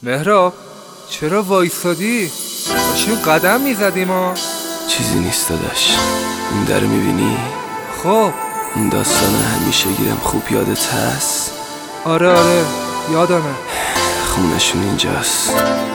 مهراب چرا وایسادی؟ داشتیم قدم میزدیم ها. چیزی نیست داداش، این در میبینی؟ خب اون داستان همیشه گیرم خوب یادت هست؟ آره یادمه. خونشون اینجاست.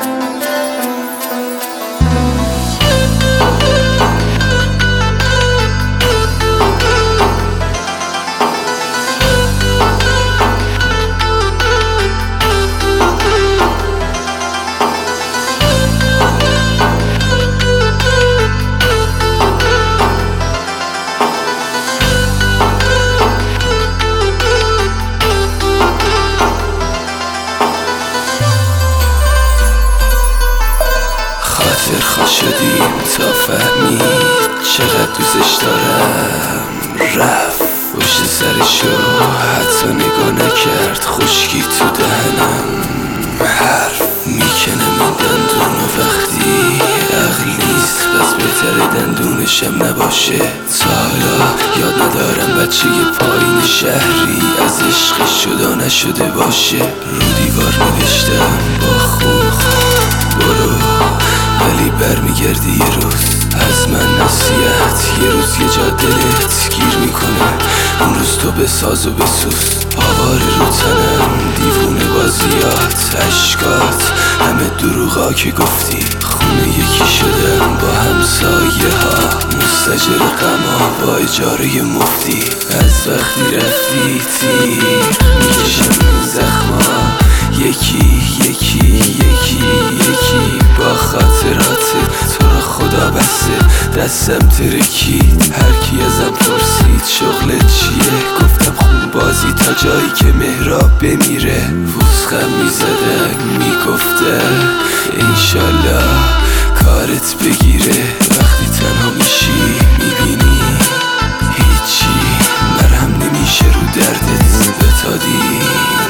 خاطر شدیم تا فهمید چقدر دوستش دارم. رفت پشت سرشو حتی نگاه نکرد، خشکی تو دهنم حرف میکنه من دندون و وقتی عقل نیست پس بهتره دندونشم نباشه. تا حالا یاد ندارم بچه پایین شهری از عشقش جدا نشده باشه. رو دیوار نوشتم با خون برو، ولی برمیگردی یه روز از من نصیحت. یه روز یه جا دلت گیر میکنه، اون روز تو بساز و بسوز. آواره رو تنم دیوونه بازیات، عشقات همه دروغا که گفتی. خونه یکی شدم با همسایه ها، مستجر غما با اجاره مفتی. از وقتی رفتی تیر میکشم این زخما، یکی یکی یکی یکی با خاطرات تو رو خدا بسته. دستم ترکید هرکی ازم پرسید شغلت چیه، گفتم خون بازی تا جایی که مهراب بمیره. فوسخم میزدن میگفتن انشالله کارت بگیره. وقتی تنها میشی میبینی هیچی مرهم نمیشه رو دردت. بتادی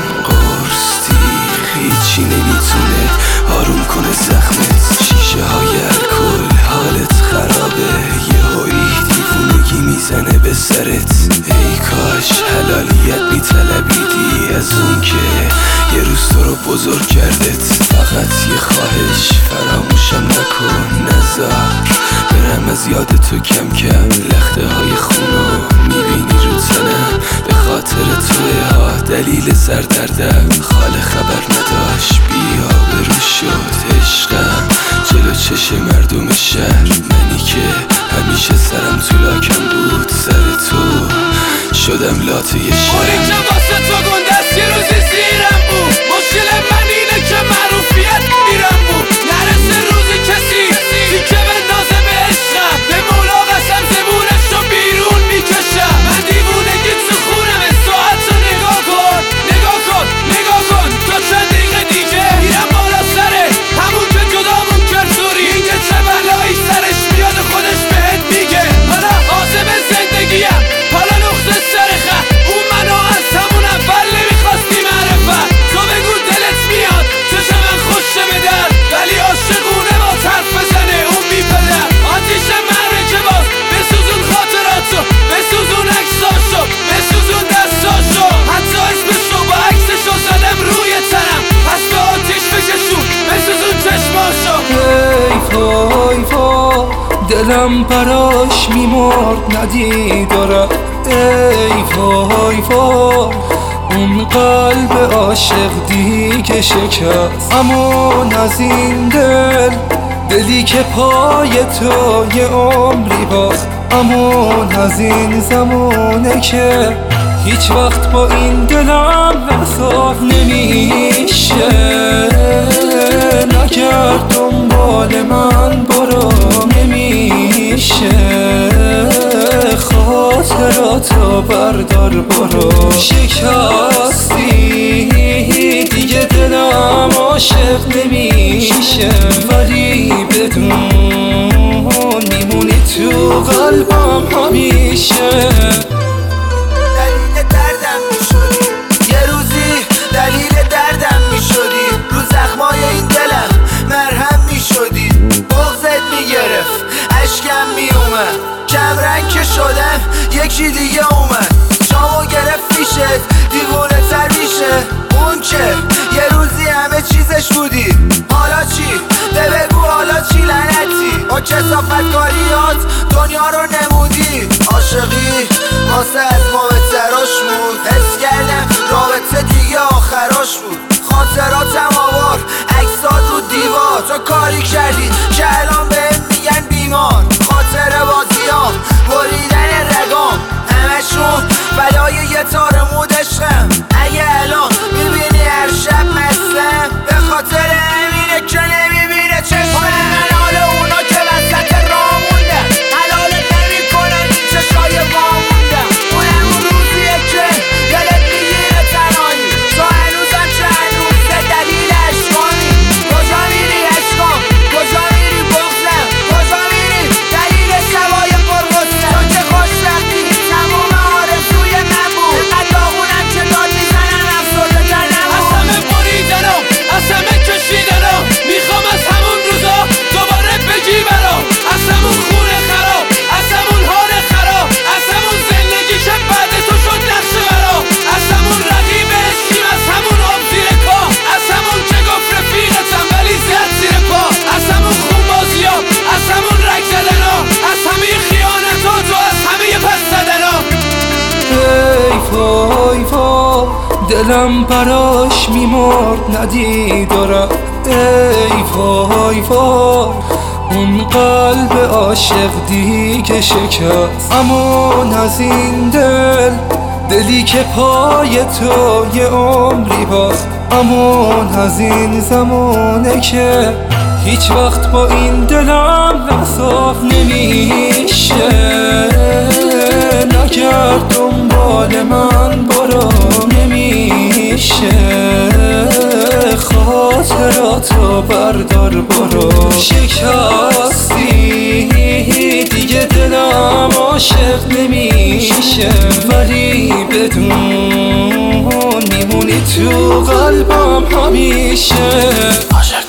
هیچی نمیتونه آروم کنه زخمت. شیشه های الکل حالت خرابه، یه هایی دیوونگی میزنه به سرت. ای کاش حلالیت میطلبیدی از اون که یه روز تو رو بزرگ کردت. فقط یه خواهش فراموشم نکن، نذار برم از یاد تو کم کم. لخته های خونو میبینی رو تنم، به خاطر توه ها دلیل سردردم. خاله خبر نداشت بیا برو شد عشقم جلو چش مردم شهر. منی که همیشه سرم تو لاکم بود، سر تو شدم لاته شهر. اونی که واسه تو گندست یه روزی زیرم بود. مشکل من اینه که معروفیت میرم بود. نرسه روزی کسی تیکه بندازه به عشقم، به مولا قسم زبونش رو بیرون میکشم. من دیوونگی تو خونم، ساعت رو نگاه کن نگاه کن نگاه کن. تا چند دقیقه دیگه میرم بالا سره همون که جدامون کرد زوری. اینکه چه بلایی سرش میاد خودش بهت میگه. حالا عازم زندگیم حالا نقطه سر خط. اون منو از همون اول نمیخواستی معرفت. تو بگو دلت میاد چشم من خوشه به در، ولی عاشقونه با طرف بزنه اون بی پدر. آتیش مرکه باز بسوزون خاطراتو، بسوزون عکساشو، بسوزون دستاشو. حتی اسمشو با عکسشو زدم روی تنم، پس به آتیش بکشون بسوزون چشماشو. ای وای وای دلم براش میمرد ندیدارم. ای وای وای اون قلب عاشق دیگه شکست. امون از این دلی که پای تو یه عمری باخت. امون از این زمانه که هیچ وقت با این دلم وصال نمیشه. نگرد دنبال من برو، نمیشه خاطراتو بردار برو. شکستی دیگه دلم عاشق نمیشه، ولی بدون میمونی تو قلبم همیشه. دلیل دردم میشدی یه روزی، دلیل دردم میشدی. رو زخمای این دلم مرهم میشدی. بغضت میگرفت اشکم میومد، کم رنگ که شدم یکی دیگه اومد. جامو گرفت پیشت دیوونه تر میشه. اون که یه روزی همه چیزش بودی. حالا چی؟ بگو حالا چی لعنتی؟ با کثافت کاریات دنیا رو نمودی. عاشقی واسه از ما بهتراش بود. حس کردم رابطه دیگه آخراش بود. خاطراتم آوار عکسات رو دیوار. تو کاری کردی که الان بهم میگن بیمار. خاطر بازیام بریدن رگام همشون بلای یه تار مود عشقم. اگه الان میبینی هر شب مستم به خاطر همینه که نمیبینه چشمم. من حال اونا که وسط راه موندن حلالت نمیکنن چشای ما موندن. اون روزیه که دلت میگیره تنهایی. تو هنوزم که هنوزه دلیل عشقانی. کجا میری عشقام؟ کجا میری بغزم؟ کجا میری دلیل شبای پرغصه؟ تو که خوشبختی تموم آرزوی من بود. اینقدر داغونم که داد میزنم افسرده کردم. از همه بریدنم از همه کشیدنم میخوام از همون روزا دوباره بگی برام. از همون خونه خراب از همون حال خراب از همون زندگی که بعد تو شد نقشه برام. از همون رقیب عشقیم از همون آب زیر پا. از همون که گفت رفیقتم ولی زد زیر پا. از همون خون بازی ها از همون رگ زدن ها از همه خیانتات و از همه پس زدن ها. ای وای وای دلم براش میمرد ندیدارم. ای وای وای اون قلب عاشق دیگه شکست. امان از این دلی که پای تو یه عمری باخت. امان از این زمانه که هیچ وقت با این دلم وصاف نمیشه. نگرد دنبال من برو نمیشه. خاطراتو بردار برو. شکستی دیگه دلم عاشق نمیشه. ولی بدون میمونی تو قلبم همیشه.